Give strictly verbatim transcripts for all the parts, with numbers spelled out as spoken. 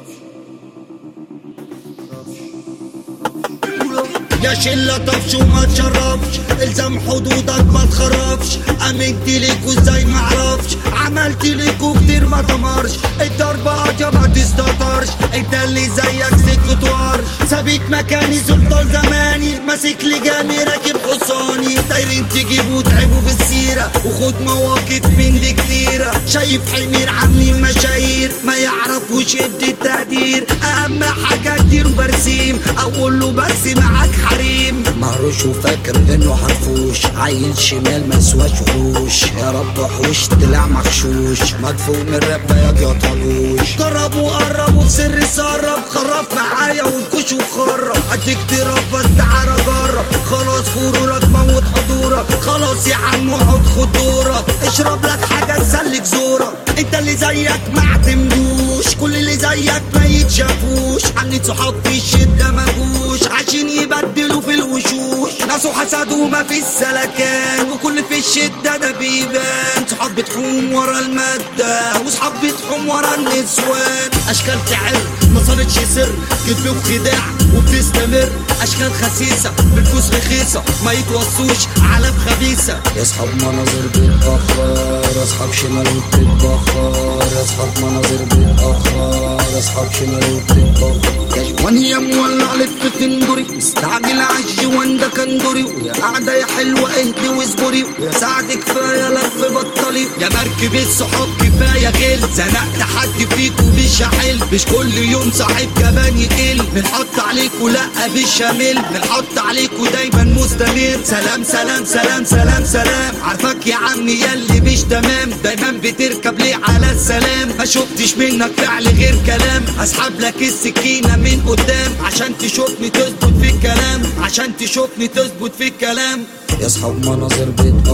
يا شلة طفش وما تشرفش، الزم حدودك ما تخرفش، امنت ليكوا ازاي معرفش، عملت ليكوا كتير ما تمرش، الضربة قاضية ما تستطرش، انت اللي زيك سكت ورش، سابق مكاني سلطان زماني، ماسك لجامي راكب حصاني، دايرين تجيبوا وتعبوا بالسيرة، وخد مواقف من دي كتيرة، شايف حمير عاملين مشاهير، ما يعرفوش يدي التقدير، اهم حاجة كتير برسيم، اقول له بس معاك حريم، مهروش وفاكر انه حرفوش، عيل شمال مسواش وحوش، يا رب حوش طلع مغشوش، مدفوع من الربايات يا طلوش، جرب وقرب وفي سر سرب، خرف معايا والكوش وخرب، اديك تراب بس تعالى جرب، خلاص غرورك موت حضورك، خلاص يا عم اقعد خدورك، اشرب لك حاجة تسلك زورك، انت اللي زيك ما اعتمدوش، كل اللي زيك ما يتشافوش، عني صحاب في الشدة مجوش، عشان يبدلوا في الوشوش، ناس وحسدوا ما في السلكان، وكل في الشدة ده بيبان، صحاب بتحوم ورا المادة، وصحاب بتحوم ورا النسوان، اشكال تعر ما صارتش سر، كذب وخداع وبتستمر، اشكال خسيسة بالفلوس رخيصة، ما يتوصوش على خبيثة، يا اصحاب مناظر بتأخر، يا اصحاب شمال وبتتبخر، يا اصحاب مناظر بتأخر، يا اصحاب شمال وبتتبخر، يا جوان يا مولع لف تندري، مستعجل عالجوان ده كان دوري، ويا قاعدة يا حلوة اهدي واصبري، ويا سعد كفاية لف بطلي، يا مركب الصحاب كفاية غل، زنقت حد فيكوا مش هحل، مش كل يوم صاحب كمان يقل، بنحط عليكوا لأ بالشامل، بنحط عليكوا دايما مستمر، سلام سلام سلام سلام سلام، عارفك يا عمي ياللي مش تمام، دايما بتركب ليه على السلام، ما شفتش منك فعل غير كلام، اسحب لك السكينة من قدام، عشان تشوفني تثبت في الكلام، عشان تشوفني تثبت في الكلام، يا اصحاب مناظر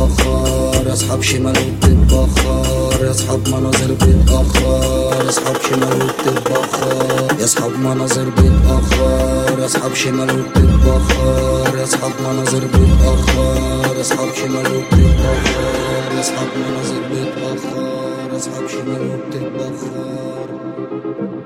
بتأخر، يا اصحاب شمال وبتتبخر، يا اصحاب مناظر بتأخر، يا اصحاب شمال وبتتبخر، يا اصحاب مناظر بتأخر، يا اصحاب شمال وبتتبخر، يا اصحاب مناظر بتأخر، يا اصحاب شمال وبتتبخر، يا اصحاب مناظر بتأخر، يا اصحاب شمال وبتتبخر.